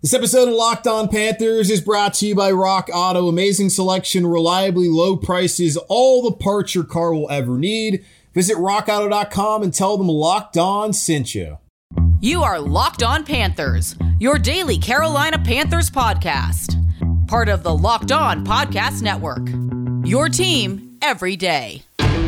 This episode of Locked On Panthers is brought to you by Rock Auto. Amazing selection, reliably low prices, all the parts your car will ever need. Visit rockauto.com and tell them Locked On sent you. You are Locked On Panthers, your daily Carolina Panthers podcast. Part of the Locked On Podcast Network. Your team every day.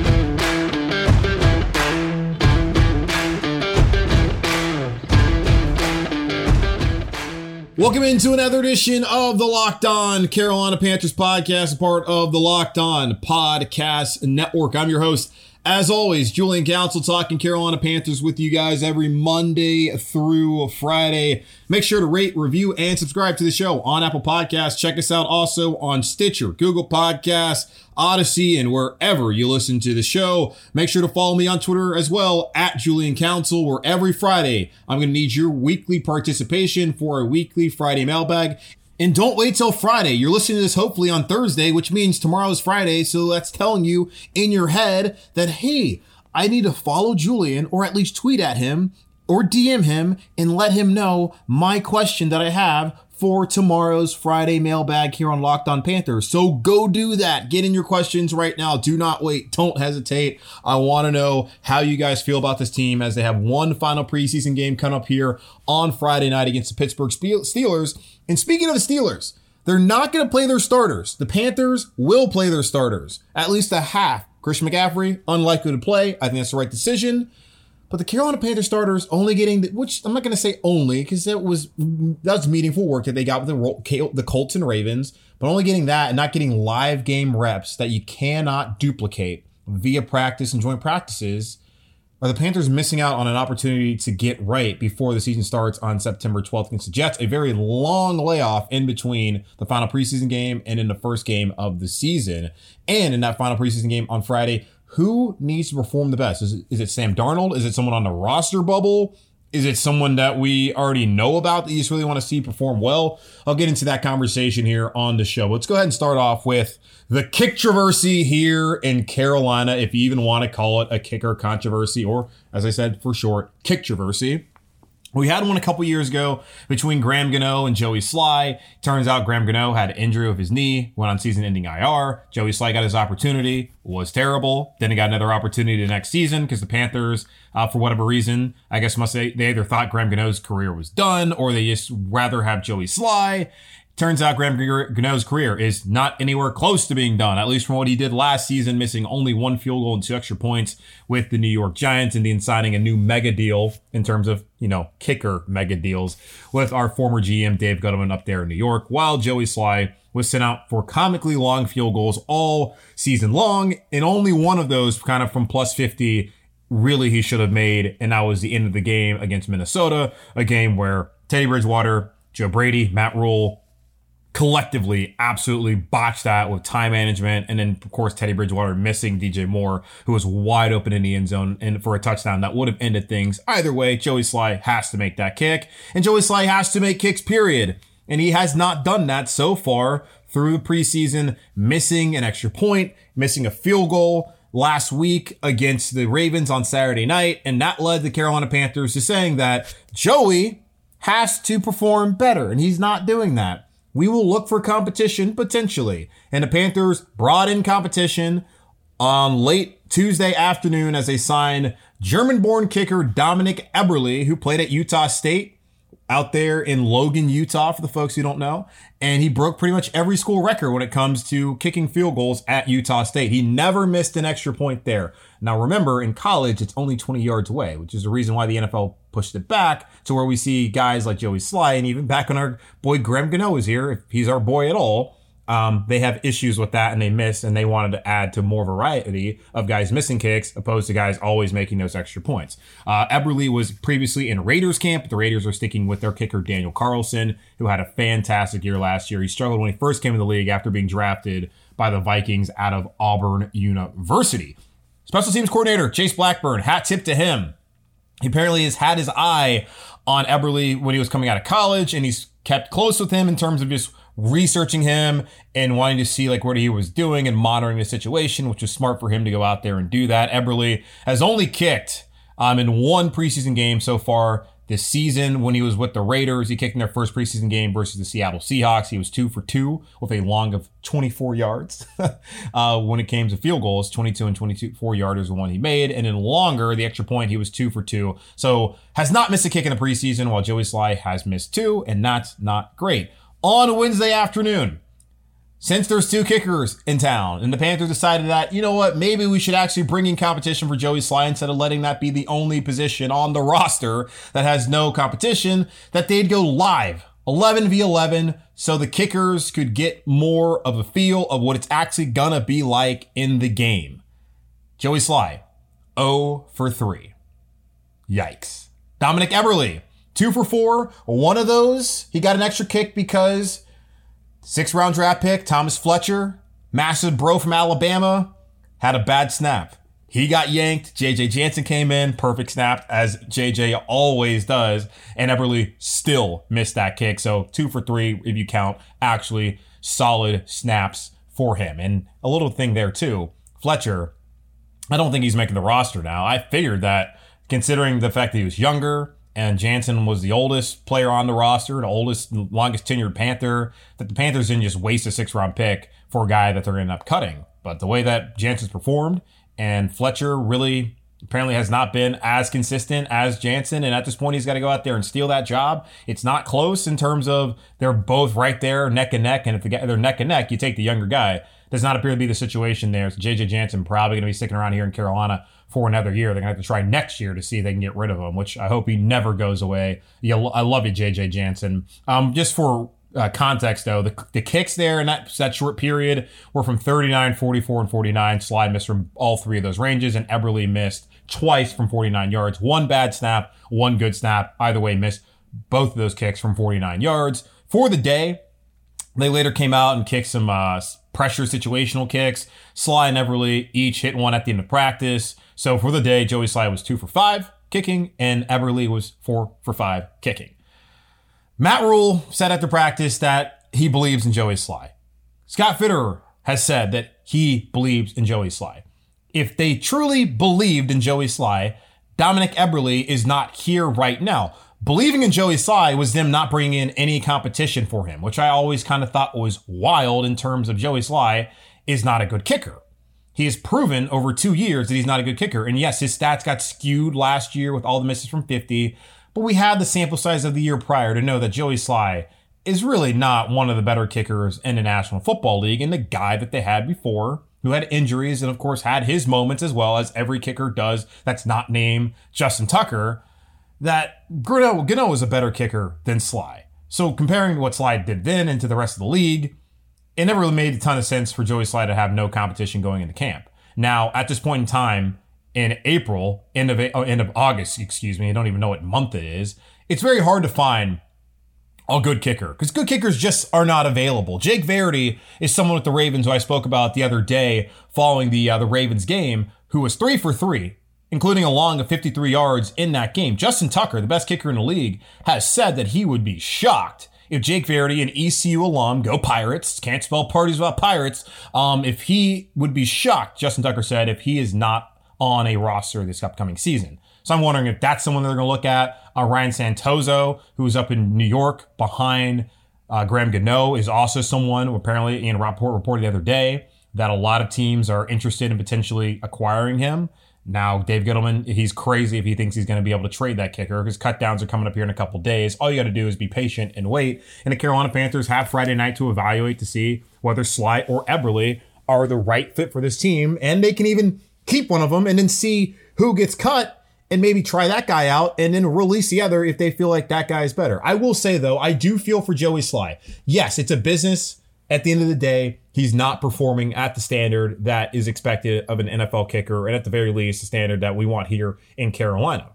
Welcome into another edition of the Locked On Carolina Panthers podcast, a part of the Locked On Podcast Network. I'm your host, as always, Julian Council, talking Carolina Panthers with you guys every Monday through Friday. Make sure to rate, review, and subscribe to the show on Apple Podcasts. Check us out also on Stitcher, Google Podcasts, Odyssey, and wherever you listen to the show. Make sure to follow me on Twitter as well, at Julian Council, where every Friday I'm going to need your weekly participation for a weekly Friday mailbag. And don't wait till Friday. You're listening to this hopefully on Thursday, which means tomorrow is Friday. So that's telling you in your head that, hey, I need to follow Julian or at least tweet at him or DM him and let him know my question that I have for tomorrow's Friday mailbag here on Locked On Panthers. So go do that. Get in your questions right now. Do not wait. Don't hesitate. I want to know how you guys feel about this team as they have one final preseason game coming up here on Friday night against the Pittsburgh Steelers. And speaking of the Steelers, they're not going to play their starters. The Panthers will play their starters, at least a half. Christian McCaffrey, unlikely to play. I think that's the right decision. But the Carolina Panthers starters only getting, which I'm not going to say only, because that was meaningful work that they got with the Colts and Ravens, but only getting that and not getting live game reps that you cannot duplicate via practice and joint practices. Are the Panthers missing out on an opportunity to get right before the season starts on September 12th against the Jets? A very long layoff in between the final preseason game and in the first game of the season. And in that final preseason game on Friday, who needs to perform the best? Is it Sam Darnold? Is it someone on the roster bubble? Is it someone that we already know about that you just really want to see perform well? I'll get into that conversation here on the show. Let's go ahead and start off with the kick-troversy here in Carolina, if you even want to call it a kicker controversy, or as I said for short, kick-troversy. We had one a couple years ago between Graham Gano and Joey Slye. Turns out Graham Gano had an injury of his knee, went on season-ending IR. Joey Slye got his opportunity, was terrible. Then he got another opportunity the next season because the Panthers, for whatever reason, I guess must say they either thought Graham Gano's career was done or they just rather have Joey Slye. Turns out Graham Gano's career is not anywhere close to being done, at least from what he did last season, missing only one field goal and 2 extra points with the New York Giants and then signing a new mega deal in terms of, kicker mega deals with our former GM Dave Guttleman up there in New York, while Joey Slye was sent out for comically long field goals all season long, and only one of those kind of from plus 50 really he should have made, and that was the end of the game against Minnesota, a game where Teddy Bridgewater, Joe Brady, Matt Rule, collectively absolutely botched that with time management. And then, of course, Teddy Bridgewater missing DJ Moore, who was wide open in the end zone and for a touchdown that would have ended things. Either way, Joey Slye has to make that kick. And Joey Slye has to make kicks, period. And he has not done that so far through the preseason, missing an extra point, missing a field goal last week against the Ravens on Saturday night. And that led the Carolina Panthers to saying that Joey has to perform better. And he's not doing that. We will look for competition potentially. And the Panthers brought in competition on late Tuesday afternoon as they signed German-born kicker Dominic Eberle, who played at Utah State out there in Logan, Utah, for the folks who don't know. And he broke pretty much every school record when it comes to kicking field goals at Utah State. He never missed an extra point there. Now, remember, in college, it's only 20 yards away, which is the reason why the NFL pushed it back to where we see guys like Joey Slye, and even back when our boy Graham Gano was here, if he's our boy at all, they have issues with that and they miss, and they wanted to add to more variety of guys missing kicks opposed to guys always making those extra points. Eberle was previously in Raiders camp, but the Raiders are sticking with their kicker Daniel Carlson, who had a fantastic year last year. He struggled when he first came in the league after being drafted by the Vikings out of Auburn University. Special teams coordinator Chase Blackburn, hat tip to him. He apparently has had his eye on Eberle when he was coming out of college, and he's kept close with him in terms of just researching him and wanting to see like what he was doing and monitoring the situation, which was smart for him to go out there and do that. Eberle has only kicked in one preseason game so far This season, when he was with the Raiders, he kicked in their first preseason game versus the Seattle Seahawks. He was 2 for 2 with a long of 24 yards. When it came to field goals, 22 and 24 yarders the one he made. And in longer, the extra point, he was 2 for 2. So has not missed a kick in the preseason, while Joey Slye has missed 2, and that's not great. On Wednesday afternoon, since there's 2 kickers in town, and the Panthers decided that, you know what, maybe we should actually bring in competition for Joey Slye instead of letting that be the only position on the roster that has no competition, that they'd go live 11v11 so the kickers could get more of a feel of what it's actually gonna be like in the game. Joey Slye, 0 for 3. Yikes. Dominic Eberle, 2 for 4. One of those, he got an extra kick because 6th-round draft pick, Thomas Fletcher, massive bro from Alabama, had a bad snap. He got yanked. JJ Jansen came in, perfect snap, as JJ always does, and Eberle still missed that kick. So 2 for 3, if you count actually solid snaps for him. And a little thing there too, Fletcher, I don't think he's making the roster now. I figured that, considering the fact that he was younger, and Jansen was the oldest player on the roster, the oldest, longest tenured Panther, that the Panthers didn't just waste a 6th-round pick for a guy that they're going to end up cutting. But the way that Jansen's performed, and Fletcher really apparently has not been as consistent as Jansen, and at this point he's got to go out there and steal that job. It's not close in terms of they're both right there, neck and neck, and if they're neck and neck, you take the younger guy. Does not appear to be the situation there. So JJ Jansen probably going to be sticking around here in Carolina for another year. They're going to have to try next year to see if they can get rid of him, which I hope he never goes away. Yeah, I love you, JJ Jansen. Just for context, though, the kicks there in that short period were from 39, 44, and 49. Slye missed from all 3 of those ranges, and Eberle missed twice from 49 yards. 1 bad snap, 1 good snap. Either way, missed both of those kicks from 49 yards. For the day, they later came out and kicked some pressure situational kicks. Slye and Eberle each hit one at the end of practice. So for the day, Joey Slye was 2 for 5 kicking, and Eberle was 4 for 5 kicking. Matt Rule said after practice that he believes in Joey Slye. Scott Fitterer has said that he believes in Joey Slye. If they truly believed in Joey Slye, Dominic Eberle is not here right now. Believing in Joey Slye was them not bringing in any competition for him, which I always kind of thought was wild in terms of Joey Slye is not a good kicker. He has proven over 2 years that he's not a good kicker. And yes, his stats got skewed last year with all the misses from 50, but we had the sample size of the year prior to know that Joey Slye is really not one of the better kickers in the National Football League, and the guy that they had before, who had injuries and of course had his moments as well, as every kicker does that's not named Justin Tucker, that Gano is a better kicker than Slye. So comparing what Slye did then into the rest of the league, it never really made a ton of sense for Joey Slye to have no competition going into camp. Now, at this point in time, in April, end of August, I don't even know what month it is, it's very hard to find a good kicker, because good kickers just are not available. Jake Verity is someone with the Ravens who I spoke about the other day following the Ravens game, who was 3 for 3, including a long of 53 yards in that game. Justin Tucker, the best kicker in the league, has said that he would be shocked if Jake Verity, an ECU alum, go Pirates, can't spell parties without Pirates, if he would be shocked, Justin Tucker said, if he is not on a roster this upcoming season. So I'm wondering if that's someone they're going to look at. Ryan Santoso, who's up in New York behind Graham Gano, is also someone who apparently Ian Rappaport reported the other day that a lot of teams are interested in potentially acquiring him. Now, Dave Gettleman, he's crazy if he thinks he's going to be able to trade that kicker, because cutdowns are coming up here in a couple days. All you got to do is be patient and wait. And the Carolina Panthers have Friday night to evaluate to see whether Slye or Eberle are the right fit for this team. And they can even keep one of them and then see who gets cut and maybe try that guy out and then release the other if they feel like that guy is better. I will say, though, I do feel for Joey Slye. Yes, it's a business. At the end of the day, he's not performing at the standard that is expected of an NFL kicker, and at the very least, the standard that we want here in Carolina.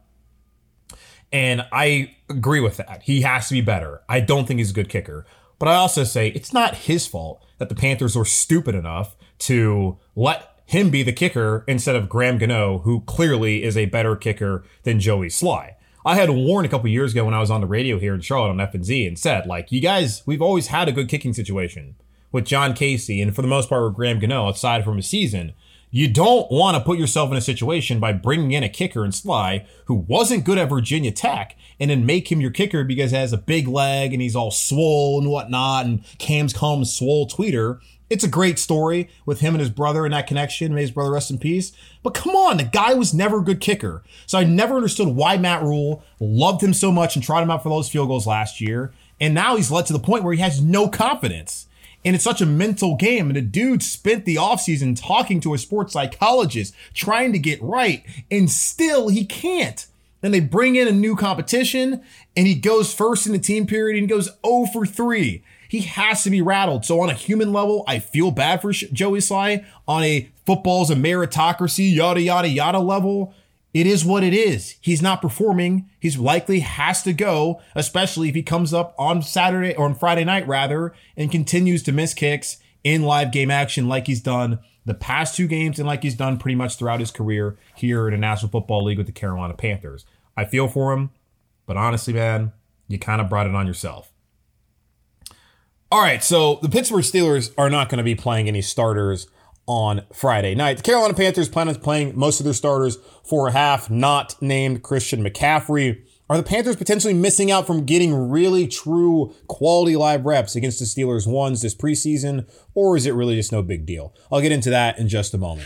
And I agree with that. He has to be better. I don't think he's a good kicker. But I also say it's not his fault that the Panthers were stupid enough to let him be the kicker instead of Graham Gano, who clearly is a better kicker than Joey Slye. I had warned a couple years ago when I was on the radio here in Charlotte on F&Z and said, like, you guys, we've always had a good kicking situation with John Casey, and for the most part with Graham Gano, aside from a season, You don't want to put yourself in a situation by bringing in a kicker in Sly who wasn't good at Virginia Tech and then make him your kicker because he has a big leg and he's all swole and whatnot, and Cam's calling him swole tweeter. It's a great story with him and his brother and that connection. May his brother rest in peace. But come on, the guy was never a good kicker. So I never understood why Matt Rhule loved him so much and tried him out for those field goals last year. And now he's led to the point where he has no confidence. And it's such a mental game. And the dude spent the offseason talking to a sports psychologist, trying to get right, and still he can't. Then they bring in a new competition, and he goes first in the team period, and he goes 0 for 3. He has to be rattled. So on a human level, I feel bad for Joey Sly. On a football's a meritocracy, yada, yada, yada level, it is what it is. He's not performing. He's likely has to go, especially if he comes up on Saturday or on Friday night rather, and continues to miss kicks in live game action like he's done the past 2 games and like he's done pretty much throughout his career here in the National Football League with the Carolina Panthers. I feel for him, but honestly, man, you kind of brought it on yourself. All right, so the Pittsburgh Steelers are not going to be playing any starters on Friday night. The Carolina Panthers plan on playing most of their starters for a half, not named Christian McCaffrey. Are the Panthers potentially missing out from getting really true quality live reps against the Steelers ones this preseason, or is it really just no big deal? I'll get into that in just a moment.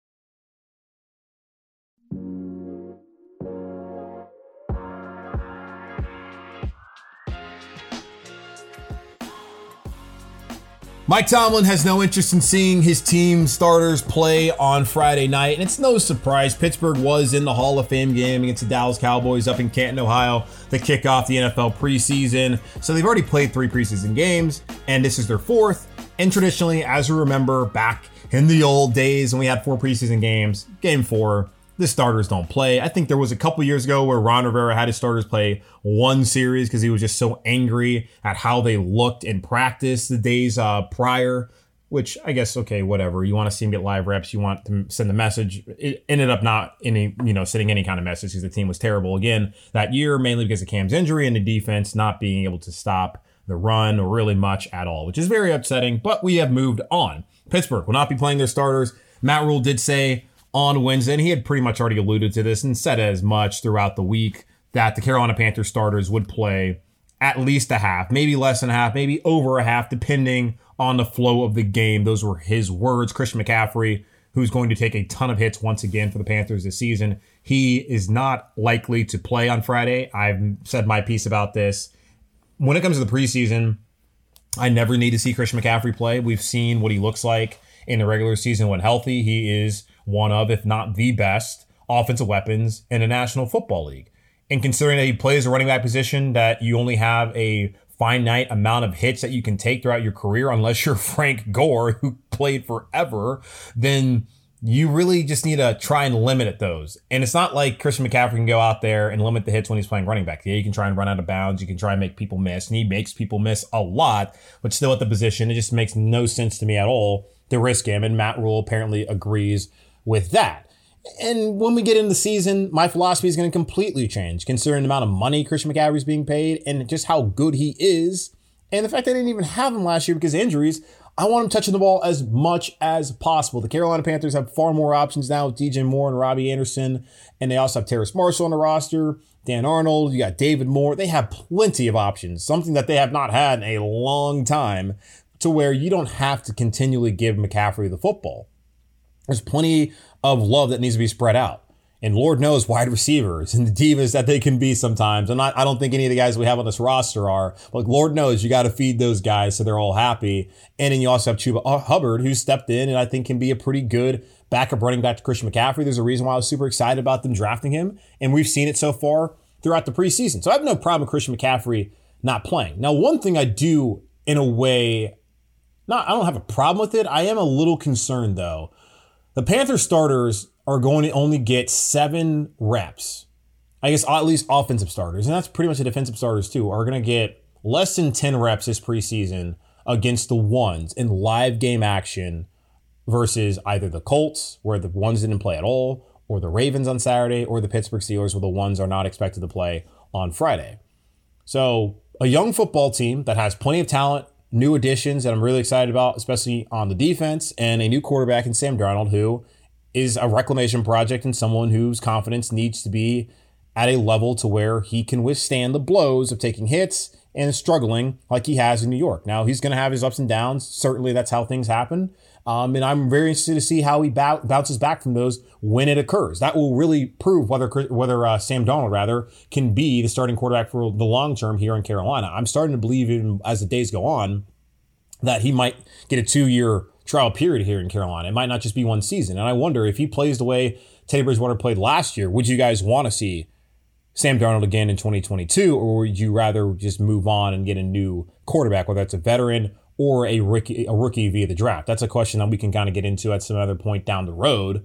Mike Tomlin has no interest in seeing his team starters play on Friday night, and it's no surprise. Pittsburgh was in the Hall of Fame game against the Dallas Cowboys up in Canton, Ohio to kick off the NFL preseason. So they've already played 3 preseason games, and this is their 4th. And traditionally, as we remember back in the old days when we had 4 preseason games, game 4, the starters don't play. I think there was a couple years ago where Ron Rivera had his starters play 1 series because he was just so angry at how they looked in practice the days prior, which I guess, okay, whatever. You want to see him get live reps. You want to send a message. It ended up not sending any kind of message because the team was terrible again that year, mainly because of Cam's injury and the defense not being able to stop the run or really much at all, which is very upsetting, but we have moved on. Pittsburgh will not be playing their starters. Matt Rhule did say on Wednesday, and he had pretty much already alluded to this and said as much throughout the week, that the Carolina Panthers starters would play at least a half, maybe less than a half, maybe over a half, depending on the flow of the game. Those were his words. Christian McCaffrey, who's going to take a ton of hits once again for the Panthers this season, he is not likely to play on Friday. I've said my piece about this. When it comes to the preseason, I never need to see Christian McCaffrey play. We've seen what he looks like in the regular season when healthy. He is one of, if not the best, offensive weapons in the National Football League. And considering that he plays a running back position that you only have a finite amount of hits that you can take throughout your career, unless you're Frank Gore, who played forever, then you really just need to try and limit those. And it's not like Christian McCaffrey can go out there and limit the hits when he's playing running back. Yeah, you can try and run out of bounds. You can try and make people miss. And he makes people miss a lot, but still at the position, it just makes no sense to me at all to risk him. And Matt Rhule apparently agrees with that. And when we get into the season, my philosophy is going to completely change, considering the amount of money Christian McCaffrey is being paid and just how good he is. And the fact that I didn't even have him last year because of injuries, I want him touching the ball as much as possible. The Carolina Panthers have far more options now with DJ Moore and Robbie Anderson. And they also have Terrace Marshall on the roster, Dan Arnold, you got David Moore. They have plenty of options, something that they have not had in a long time, to where you don't have to continually give McCaffrey the football. There's plenty of love that needs to be spread out. And Lord knows wide receivers and the divas that they can be sometimes. I don't think any of the guys we have on this roster are. But Lord knows you got to feed those guys so they're all happy. And then you also have Chuba Hubbard, who stepped in and I think can be a pretty good backup running back to Christian McCaffrey. There's a reason why I was super excited about them drafting him. And we've seen it so far throughout the preseason. So I have no problem with Christian McCaffrey not playing. Now, one thing I do in a way, I don't have a problem with it. I am a little concerned though. The Panthers starters are going to only get 7 reps. I guess at least offensive starters, and that's pretty much the defensive starters too, are going to get less than 10 reps this preseason against the ones in live game action versus either the Colts, where the ones didn't play at all, or the Ravens on Saturday, or the Pittsburgh Steelers, where the ones are not expected to play on Friday. So a young football team that has plenty of talent, new additions that I'm really excited about, especially on the defense, and a new quarterback in Sam Darnold, who is a reclamation project and someone whose confidence needs to be at a level to where he can withstand the blows of taking hits and struggling like he has in New York. Now, he's going to have his ups and downs. Certainly, that's how things happen. And I'm very interested to see how he bounces back from those when it occurs. That will really prove whether Sam Darnold can be the starting quarterback for the long term here in Carolina. I'm starting to believe, even as the days go on, that he might get a 2-year trial period here in Carolina. It might not just be one season. And I wonder if he plays the way Teddy Bridgewater played last year, would you guys want to see Sam Darnold again in 2022, or would you rather just move on and get a new quarterback, whether it's a veteran or a rookie via the draft? That's a question that we can kind of get into at some other point down the road.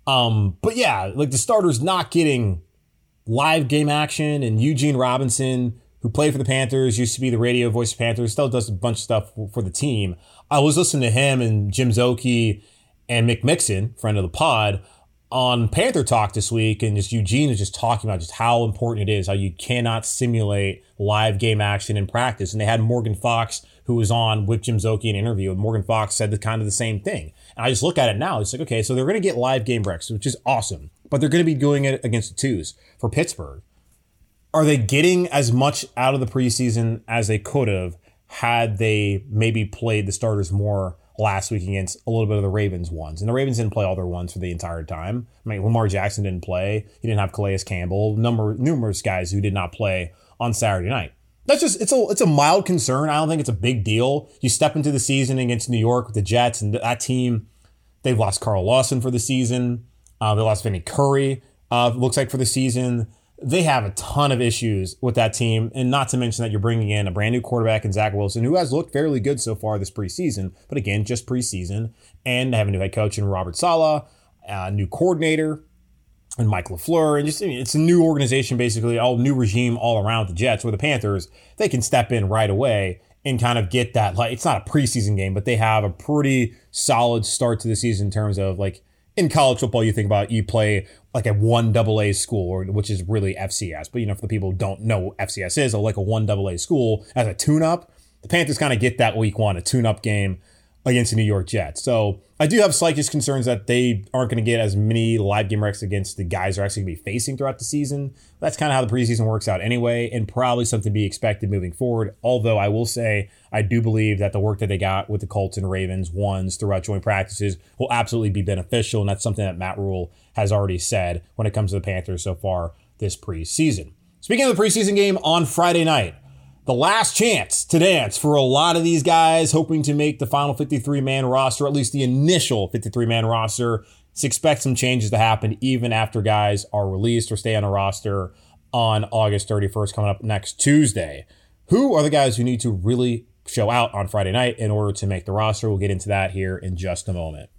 But yeah, like the starters not getting live game action, and Eugene Robinson, who played for the Panthers, used to be the radio voice of Panthers, still does a bunch of stuff for the team. I was listening to him and Jim Szoke and Mick Mixon, friend of the pod, on Panther Talk this week, and just Eugene is just talking about just how important it is, how you cannot simulate live game action in practice. And they had Morgan Fox, who was on with Jim Szoke in an interview, and Morgan Fox said the same thing. And I just look at it now, it's like, okay, so they're going to get live game recs, which is awesome, but they're going to be doing it against the twos for Pittsburgh. Are they getting as much out of the preseason as they could have had they maybe played the starters more last week against a little bit of the Ravens ones? And the Ravens didn't play all their ones for the entire time. I mean, Lamar Jackson didn't play. He didn't have Calais Campbell, numerous guys who did not play on Saturday night. That's just, it's a mild concern. I don't think it's a big deal. You step into the season against New York with the Jets, and that team, they've lost Carl Lawson for the season. They lost Vinny Curry, looks like, for the season. They have a ton of issues with that team, and not to mention that you're bringing in a brand new quarterback in Zach Wilson, who has looked fairly good so far this preseason, but again, just preseason, and they have a new head coach in Robert Saleh, a new coordinator, and Mike LaFleur, and just, I mean, it's a new organization, basically, all new regime all around the Jets. Where the Panthers, they can step in right away and kind of get that, like, it's not a preseason game, but they have a pretty solid start to the season in terms of, like, in college football, you think about, you play like a 1AA school, which is really FCS. But, for the people who don't know what FCS is, like a 1AA school as a tune-up, the Panthers kind of get that week one, a tune-up game against the New York Jets. So I do have slight concerns that they aren't going to get as many live game recs against the guys they're actually going to be facing throughout the season. That's kind of how the preseason works out anyway, and probably something to be expected moving forward. Although I will say, I do believe that the work that they got with the Colts and Ravens ones throughout joint practices will absolutely be beneficial, and that's something that Matt Rule has already said when it comes to the Panthers so far this preseason. Speaking of the preseason game on Friday night, the last chance to dance for a lot of these guys hoping to make the final 53-man roster, at least the initial 53-man roster. Expect some changes to happen even after guys are released or stay on a roster on August 31st, coming up next Tuesday. Who are the guys who need to really show out on Friday night in order to make the roster? We'll get into that here in just a moment.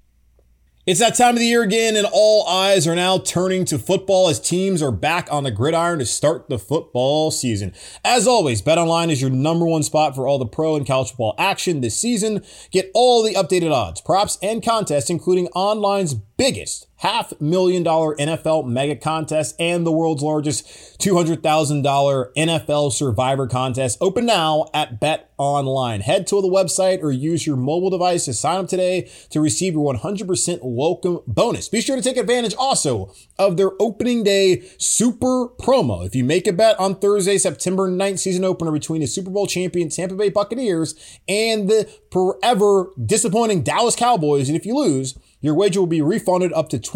It's that time of the year again, and all eyes are now turning to football as teams are back on the gridiron to start the football season. As always, BetOnline is your number one spot for all the pro and college football action this season. Get all the updated odds, props, and contests, including online's biggest $500,000 NFL mega contest and the world's largest $200,000 NFL Survivor contest. Open now at BetOnline. Head to the website or use your mobile device to sign up today to receive your 100% welcome bonus. Be sure to take advantage also of their opening day super promo. If you make a bet on Thursday, September 9th season opener between the Super Bowl champion Tampa Bay Buccaneers and the forever disappointing Dallas Cowboys, and if you lose, your wager will be refunded up to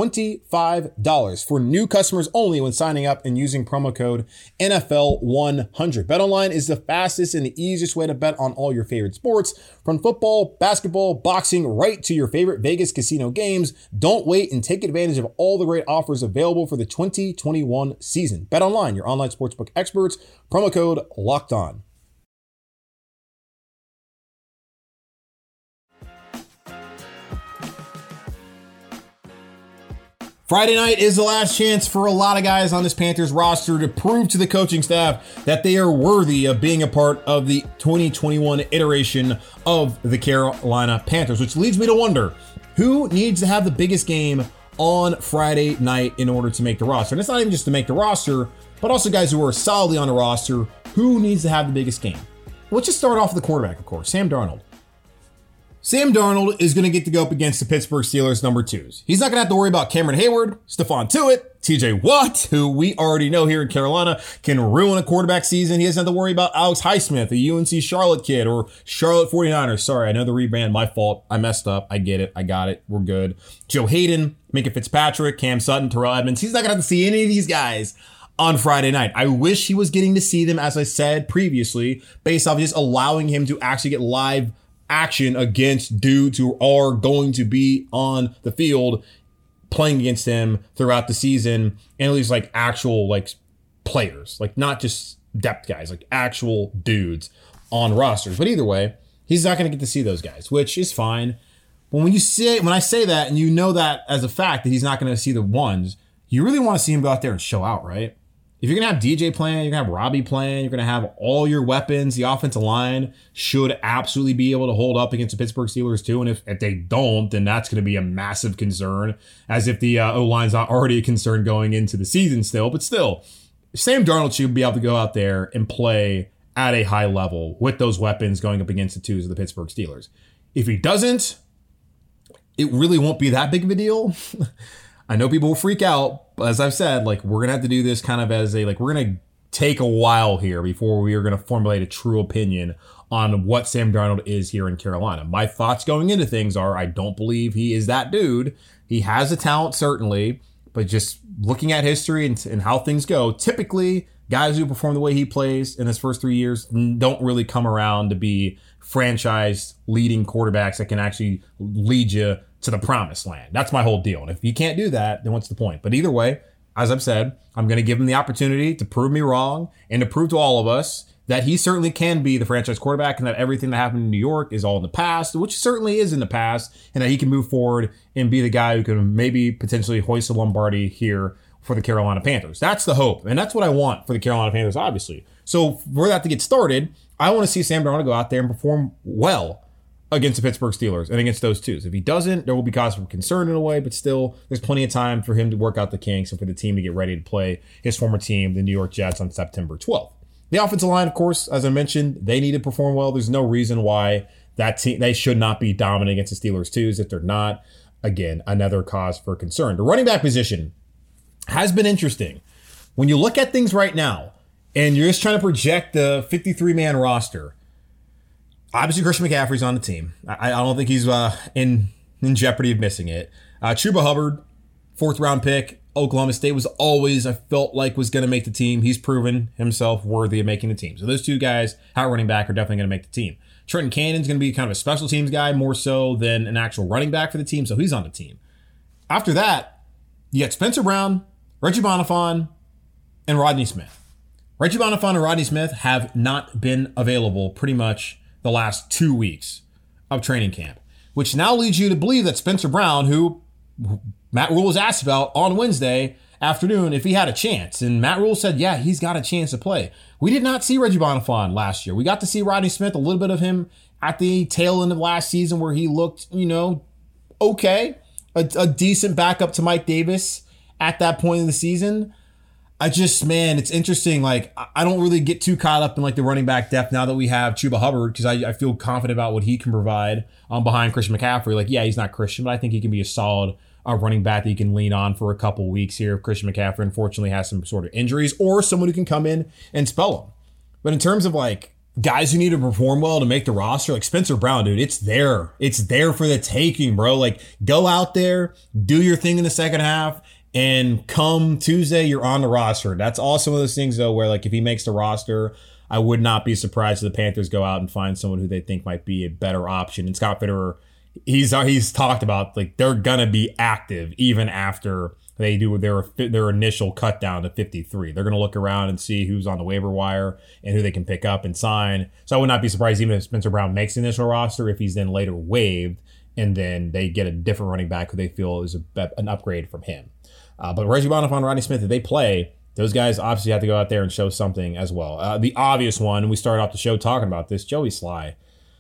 $25 for new customers only when signing up and using promo code NFL100. BetOnline is the fastest and the easiest way to bet on all your favorite sports, from football, basketball, boxing, right to your favorite Vegas casino games. Don't wait and take advantage of all the great offers available for the 2021 season. BetOnline, your online sportsbook experts. Promo code LOCKEDON. Friday night is the last chance for a lot of guys on this Panthers roster to prove to the coaching staff that they are worthy of being a part of the 2021 iteration of the Carolina Panthers, which leads me to wonder, who needs to have the biggest game on Friday night in order to make the roster? And it's not even just to make the roster, but also guys who are solidly on the roster, who needs to have the biggest game? Let's just start off with the quarterback, of course, Sam Darnold. Sam Darnold is going to get to go up against the Pittsburgh Steelers number 2s. He's not going to have to worry about Cameron Hayward, Stephon Tuitt, TJ Watt, who we already know here in Carolina can ruin a quarterback season. He doesn't have to worry about Alex Highsmith, a UNC Charlotte kid, or Charlotte 49ers. Sorry, I know the rebrand, my fault. I messed up. I get it. I got it. We're good. Joe Hayden, Minka Fitzpatrick, Cam Sutton, Terrell Edmonds. He's not going to have to see any of these guys on Friday night. I wish he was getting to see them, as I said previously, based off just allowing him to actually get live action against dudes who are going to be on the field playing against him throughout the season, and at least like actual like players, like not just depth guys, like actual dudes on rosters. But either way, he's not going to get to see those guys, which is fine. But when I say that, and you know that as a fact that he's not going to see the ones, you really want to see him go out there and show out, right? If you're going to have DJ playing, you're going to have Robbie playing, you're going to have all your weapons, the offensive line should absolutely be able to hold up against the Pittsburgh Steelers too. And if they don't, then that's going to be a massive concern, as if the O-line's not already a concern going into the season still. But still, Sam Darnold should be able to go out there and play at a high level with those weapons going up against the 2s of the Pittsburgh Steelers. If he doesn't, it really won't be that big of a deal. I know people will freak out, but as I've said, like, we're going to have to do this kind of as we're going to take a while here before we are going to formulate a true opinion on what Sam Darnold is here in Carolina. My thoughts going into things are, I don't believe he is that dude. He has the talent, certainly, but just looking at history and how things go, typically guys who perform the way he plays in his first 3 years don't really come around to be franchise leading quarterbacks that can actually lead you to the promised land. That's my whole deal. And if you can't do that, then what's the point? But either way, as I've said, I'm going to give him the opportunity to prove me wrong and to prove to all of us that he certainly can be the franchise quarterback, and that everything that happened in New York is all in the past, which certainly is in the past, and that he can move forward and be the guy who can maybe potentially hoist a Lombardi here for the Carolina Panthers. That's the hope. And that's what I want for the Carolina Panthers, obviously. So for that to get started, I want to see Sam Darnold go out there and perform well against the Pittsburgh Steelers and against those 2s. If he doesn't, there will be cause for concern in a way, but still, there's plenty of time for him to work out the kinks and for the team to get ready to play his former team, the New York Jets, on September 12th. The offensive line, of course, as I mentioned, they need to perform well. There's no reason why that team, they should not be dominant against the Steelers 2s. If they're not, again, another cause for concern. The running back position has been interesting. When you look at things right now, and you're just trying to project the 53-man roster, obviously, Christian McCaffrey's on the team. I don't think he's in jeopardy of missing it. Chuba Hubbard, 4th-round pick. Oklahoma State was always, I felt like, was going to make the team. He's proven himself worthy of making the team. So those 2 guys, at running back, are definitely going to make the team. Trenton Cannon's going to be kind of a special teams guy more so than an actual running back for the team, so he's on the team. After that, you got Spencer Brown, Reggie Bonnafon, and Rodney Smith. Reggie Bonnafon and Rodney Smith have not been available pretty much the last 2 weeks of training camp, which now leads you to believe that Spencer Brown, who Matt Rule was asked about on Wednesday afternoon if he had a chance, and Matt Rule said, yeah, he's got a chance to play. We did not see Reggie Bonnafon last year. We got to see Rodney Smith, a little bit of him at the tail end of last season where he looked, okay, a decent backup to Mike Davis at that point in the season. It's interesting. Like, I don't really get too caught up in like the running back depth now that we have Chuba Hubbard, because I feel confident about what he can provide behind Christian McCaffrey. Like, yeah, he's not Christian, but I think he can be a solid running back that you can lean on for a couple weeks here if Christian McCaffrey unfortunately has some sort of injuries, or someone who can come in and spell him. But in terms of like guys who need to perform well to make the roster, like Spencer Brown, dude, it's there. It's there for the taking, bro. Like, go out there, do your thing in the second half, and come Tuesday, you're on the roster. That's all some of those things, though, where like if he makes the roster, I would not be surprised if the Panthers go out and find someone who they think might be a better option. And Scott Fitterer, he's talked about like they're gonna be active even after they do their initial cut down to 53. They're gonna look around and see who's on the waiver wire and who they can pick up and sign. So I would not be surprised even if Spencer Brown makes the initial roster if he's then later waived and then they get a different running back who they feel is an upgrade from him. But Reggie Bonnafon and Rodney Smith, if they play, those guys obviously have to go out there and show something as well. The obvious one, we started off the show talking about this, Joey Slye.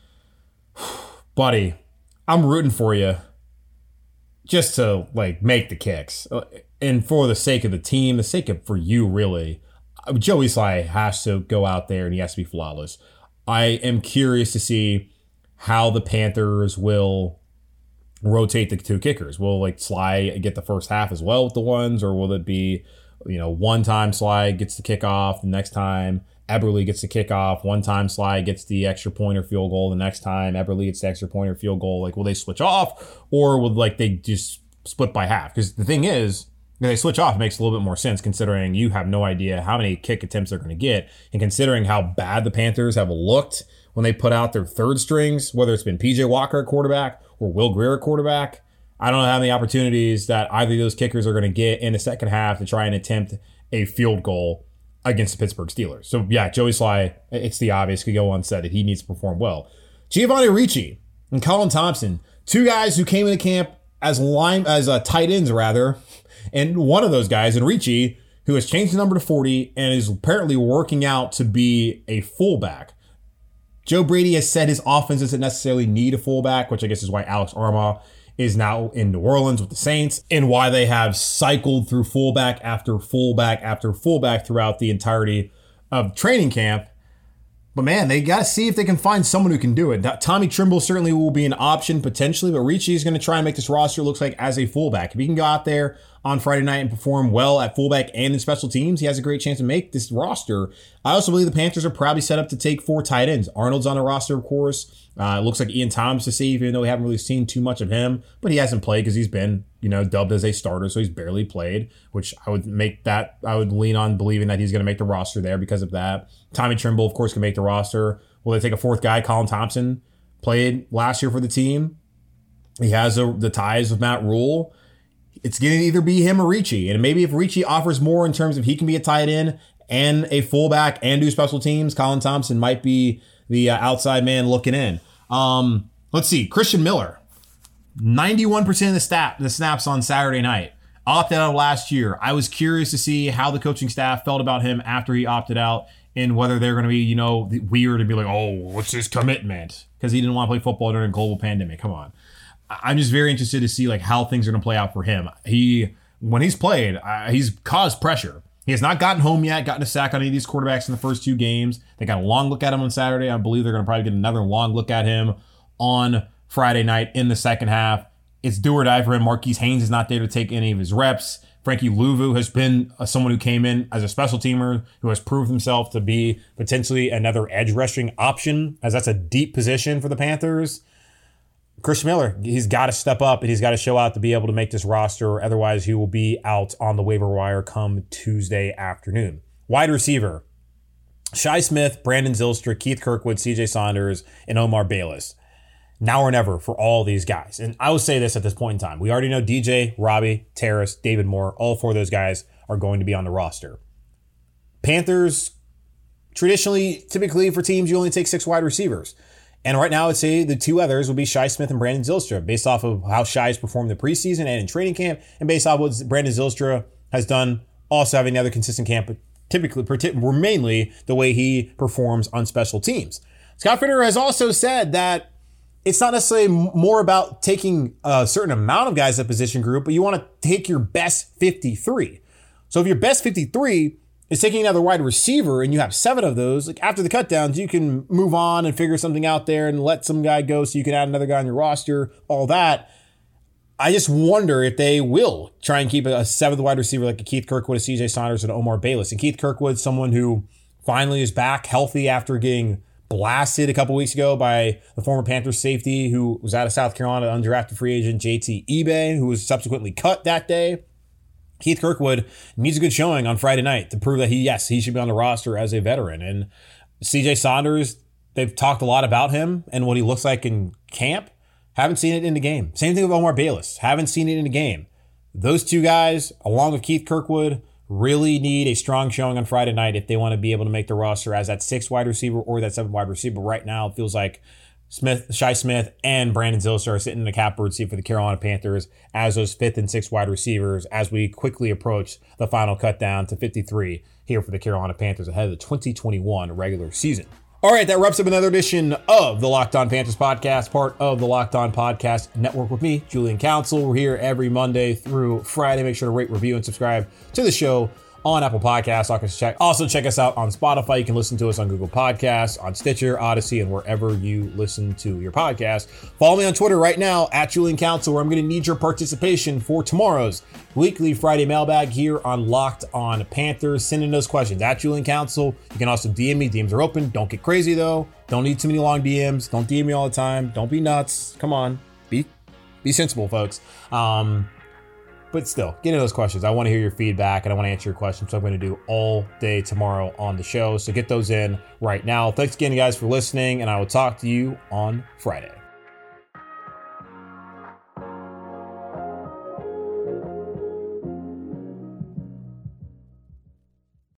Buddy, I'm rooting for you just to like make the kicks. And for the sake of the team, the sake of for you really, Joey Slye has to go out there and he has to be flawless. I am curious to see how the Panthers will rotate the two kickers. Will like Sly get the first half as well with the ones, or will it be, one time Sly gets the kickoff, the next time Eberle gets the kickoff, one time Sly gets the extra point or field goal, the next time Eberle gets the extra point or field goal? Like, will they switch off, or will they just split by half? Because the thing is, if they switch off, it makes a little bit more sense considering you have no idea how many kick attempts they're going to get, and considering how bad the Panthers have looked when they put out their third strings, whether it's been PJ Walker at quarterback or Will Grier at quarterback. I don't know how many opportunities that either of those kickers are going to get in the second half to try and attempt a field goal against the Pittsburgh Steelers. So yeah, Joey Sly, it's the obvious, could go unsaid that he needs to perform well. Giovanni Ricci and Colin Thompson, two guys who came into camp as tight ends rather, and one of those guys, and Ricci, who has changed the number to 40 and is apparently working out to be a fullback. Joe Brady has said his offense doesn't necessarily need a fullback, which I guess is why Alex Armah is now in New Orleans with the Saints, and why they have cycled through fullback after fullback after fullback throughout the entirety of training camp. But man, they got to see if they can find someone who can do it. Tommy Trimble certainly will be an option potentially, but Ricci is going to try and make this roster look like as a fullback. If he can go out there on Friday night and perform well at fullback and in special teams, he has a great chance to make this roster. I also believe the Panthers are probably set up to take 4 tight ends. Arnold's on the roster, of course. It looks like Ian Thomas to save, even though we haven't really seen too much of him, but he hasn't played because he's been, dubbed as a starter, so he's barely played, which I would lean on believing that he's going to make the roster there because of that. Tommy Trimble, of course, can make the roster. Will they take a fourth guy? Colin Thompson played last year for the team. He has the ties with Matt Rule. It's going to either be him or Ricci, and maybe if Ricci offers more in terms of he can be a tight end and a fullback and do special teams, Colin Thompson might be the outside man looking in. Let's see. Christian Miller, 91% of the snaps on Saturday night. Opted out last year. I was curious to see how the coaching staff felt about him after he opted out, and whether they're going to be, weird and be like, oh, what's his commitment? Because he didn't want to play football during a global pandemic. Come on. I'm just very interested to see how things are going to play out for him. When he's played, he's caused pressure. He has not gotten home yet, gotten a sack on any of these quarterbacks in the first 2 games. They got a long look at him on Saturday. I believe they're going to probably get another long look at him on Friday night in the second half. It's do or die for him. Marquise Haynes is not there to take any of his reps. Frankie Louvu has been someone who came in as a special teamer who has proved himself to be potentially another edge rushing option, as that's a deep position for the Panthers. Christian Miller, he's got to step up and he's got to show out to be able to make this roster. Otherwise, he will be out on the waiver wire come Tuesday afternoon. Wide receiver, Shi Smith, Brandon Zylstra, Keith Kirkwood, CJ Saunders, and Omar Bayless. Now or never for all these guys. And I will say this at this point in time. We already know DJ, Robbie, Terrace, David Moore, all 4 of those guys are going to be on the roster. Panthers, typically for teams, you only take 6 wide receivers. And right now, I'd say the 2 others would be Shi Smith and Brandon Zylstra, based off of how Shi's performed in the preseason and in training camp, and based off what Brandon Zylstra has done, also having another consistent camp, but typically, mainly the way he performs on special teams. Scott Fitter has also said that it's not necessarily more about taking a certain amount of guys at position group, but you want to take your best 53. So if your best 53 is taking another wide receiver and you have 7 of those, after the cutdowns, you can move on and figure something out there and let some guy go so you can add another guy on your roster, all that. I just wonder if they will try and keep a 7th wide receiver like a Keith Kirkwood, a CJ Saunders, and Omar Bayless. And Keith Kirkwood, someone who finally is back healthy after getting blasted a couple weeks ago by the former Panthers safety who was out of South Carolina, undrafted free agent JT Ebay, who was subsequently cut that day. Keith Kirkwood needs a good showing on Friday night to prove that he should be on the roster as a veteran. And CJ Saunders, they've talked a lot about him and what he looks like in camp. Haven't seen it in the game. Same thing with Omar Bayless. Haven't seen it in the game. Those 2 guys, along with Keith Kirkwood, really need a strong showing on Friday night if they want to be able to make the roster as that 6th wide receiver or that 7th wide receiver. Right now, it feels like Shi Smith and Brandon Zylstra are sitting in the catbird seat for the Carolina Panthers as those 5th and 6th wide receivers as we quickly approach the final cut down to 53 here for the Carolina Panthers ahead of the 2021 regular season. All right, that wraps up another edition of the Locked On Panthers podcast, part of the Locked On Podcast Network with me, Julian Council. We're here every Monday through Friday. Make sure to rate, review, and subscribe to the show on Apple Podcasts. Also check us out on Spotify. You can listen to us on Google Podcasts, on Stitcher, Odyssey, and wherever you listen to your podcast. Follow me on Twitter right now at Julian Council, where I'm going to need your participation for tomorrow's weekly Friday mailbag here on Locked On Panthers. Send in those questions at Julian Council. You can also DM me. DMs are open. Don't get crazy though. Don't need too many long DMs. Don't DM me all the time. Don't be nuts. Come on. Be sensible, folks. But still, get into those questions. I want to hear your feedback and I want to answer your questions. So I'm going to do all day tomorrow on the show. So get those in right now. Thanks again, guys, for listening. And I will talk to you on Friday.